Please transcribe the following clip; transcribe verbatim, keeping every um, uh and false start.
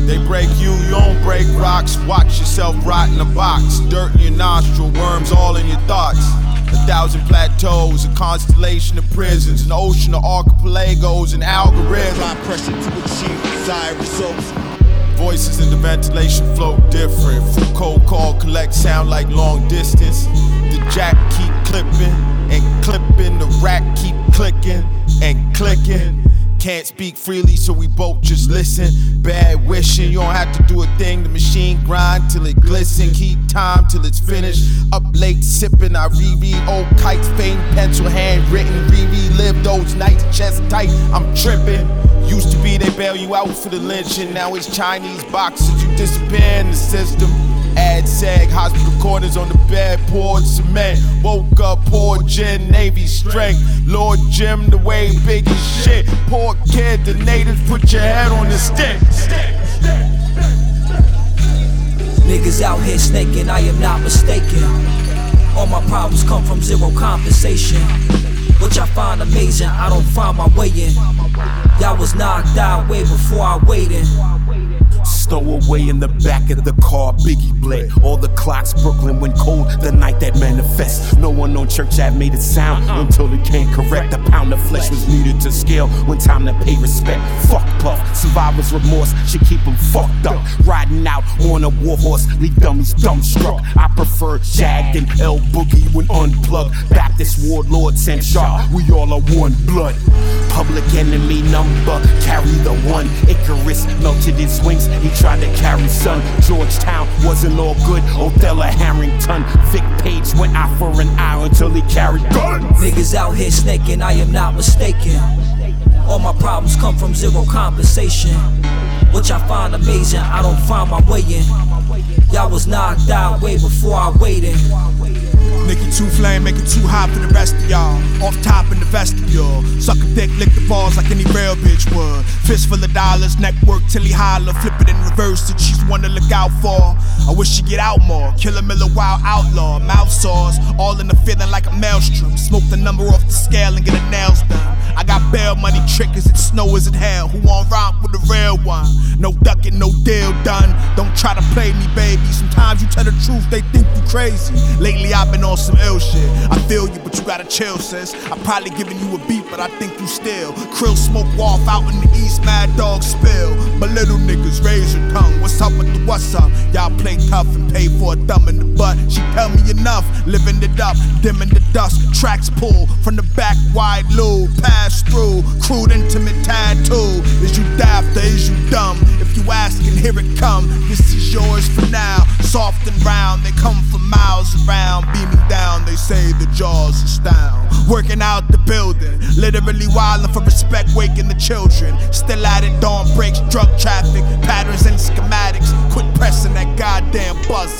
They break you, you don't break rocks. Watch yourself rot in a box. Dirt in your nostril, worms all in your thoughts. A thousand plateaus, a constellation of prisons, an ocean of archipelagos and algorithms. Apply pressure to achieve desired results. Voices in the ventilation flow different. From cold call, collect sound like long distance. The jack keep clipping and clipping. The rack keep clicking and clicking. Can't speak freely, so we both just listen. Bad wishing, you don't have to do a thing. The machine grind till it glisten. Keep time till it's finished. Up late sipping, I reread old kites. Faint pencil handwritten. Re-relive those nights, chest tight. I'm tripping. Used to be they bail you out for the lynching. Now it's Chinese boxes, you disappear in the system. Ad sag, hospital corners on the bed, poured cement. Woke up, poured gin, Navy strength. Lord Jim, the way big as shit. Poor kid, the natives put your head on the stick. Niggas out here snaking, I am not mistaken. All my problems come from zero compensation, which I find amazing, I don't find my way in. Y'all was knocked out way before I waited. Stowaway in the back of the car, Biggie bled. All the clocks, Brooklyn went cold the night that manifests. No one on Church Ave made it sound until it came correct. A pound of flesh was needed to scale when time to pay respect. Fuck Puff, survivor's remorse should keep them fucked up. Riding out on a war horse, leave dummies dumbstruck. I prefer Jag and L Boogie when unplugged. Baptist warlord sent sharp, we all are one blood. Public enemy number, carry the one. Icarus melted his wings, he tried to carry son. Georgetown wasn't all good, Othello Harrington. Vic Page went out for an hour until he carried guns. Niggas out here snaking, I am not mistaken. All my problems come from zero compensation, which I find amazing, I don't find my way in. Y'all was knocked out way before I waited. Nicky too flame, make it too hot for the rest of y'all. Off top in the vestibule, suck a dick, lick the balls like any real bitch would. Fist full of dollars, neck work till he holler. Flip it in reverse, and she's one to look out for. I wish she'd get out more. Killer Miller, wild outlaw, mouth sores, all in the feeling like a maelstrom. Smoke the number off the scale and get her nails done. I got bail money, trick as it snow as it hell. Who on rock with the real one? No ducking, no deal done. Don't try to play me, baby. Sometimes you tell the truth, they think you crazy. Lately I've been on some ill shit. I feel you, but you gotta chill, sis. I'm probably giving you a beat, but I think you still. Krill smoke off out in the east, mad dog spill. But little niggas raise your tongue. What's up with the what's up? Y'all play tough and pay for a thumb in the butt. She tell me enough, living it up, dimming the dust. Tracks pull from the back, wide loop, pass through. Crude, intimate tattoo. Is you daft or is you dumb? If you ask and here it come, this is yours for now. Soft and round, they come from miles around, beaming down, they say the jaws astound. Working out the building, literally wildin' for respect, waking the children. Still at it, dawn breaks, drug traffic, patterns and schematics. Quit pressing that goddamn buzzer.